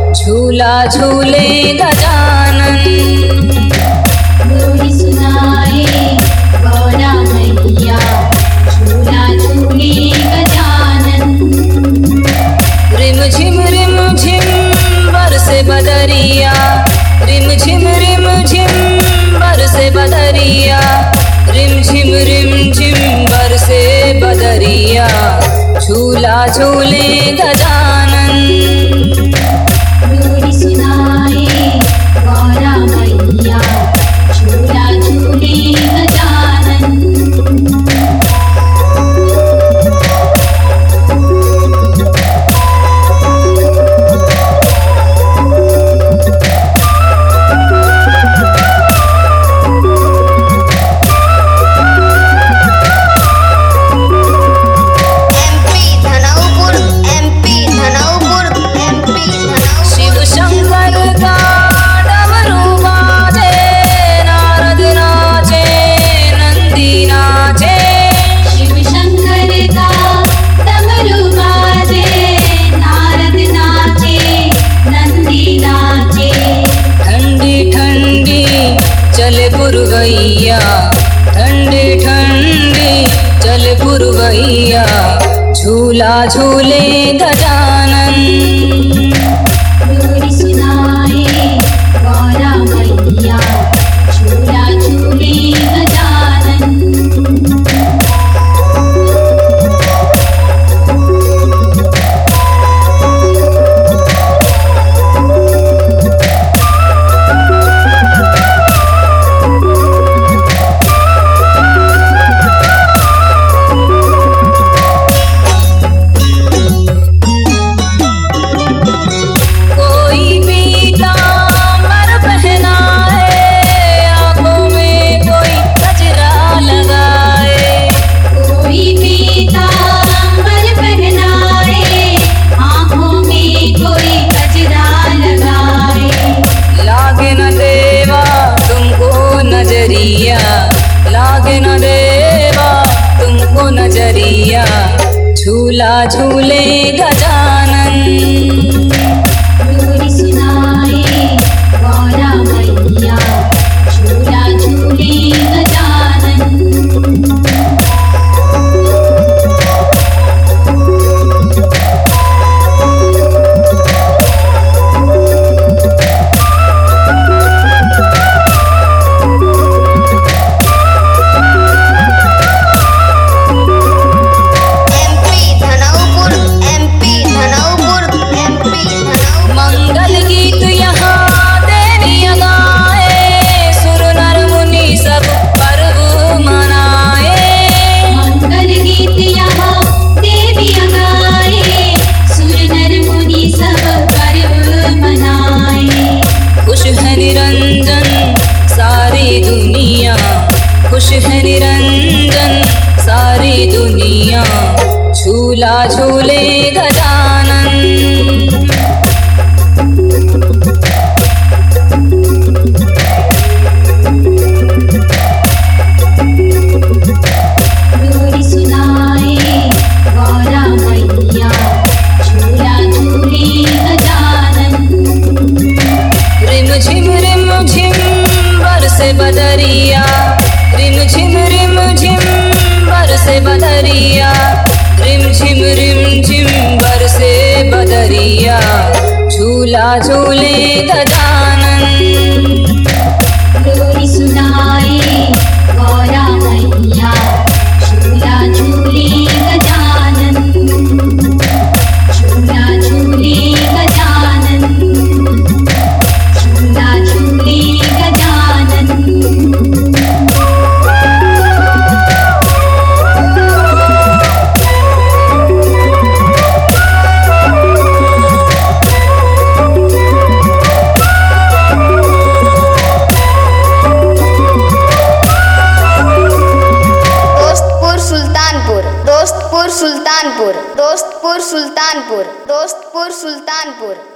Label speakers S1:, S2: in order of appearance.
S1: झूला झूले गजानन।
S2: लोरी सुनाए गौरा मैया, झूला झूले गजानन।
S1: रिम झिम बरसे बदरिया, रिम झिम बरसे बदरिया, रिम झिम बरसे बदरिया, झूला झूले गजानन।
S2: लोरी सुनाए गौरा मैया, झूला झूले गजानन।
S1: चले पुरवैया ठंडी ठंडी, चले पुरवैया, झूला झूले गजानन।
S2: लोरी सुनाए गौरा मैया, झूला झूले गजानन। लागे न देवा तुमको नजरिया, झूला झूले गजानन। लोरी सुनाए गौरा मैया, झूला झूले गजानन। निरंजन सारी दुनिया, खुश है निरंजन सारी दुनिया, झूला झूले गजानन। लोरी सुनाए गौरा मैया, झूला झूले गजानन।
S1: रिम झिम बरसे बदरिया, रिम झिम बरसे बदरिया, रिम झिम बरसे बदरिया, झूला झूले गजानन।
S2: लोरी सुनाए गौरा मैया, झूला झूले गजानन। झूला झूले गजानन, झूला झूले गजानन। दोस्तपुर सुल्तानपुर।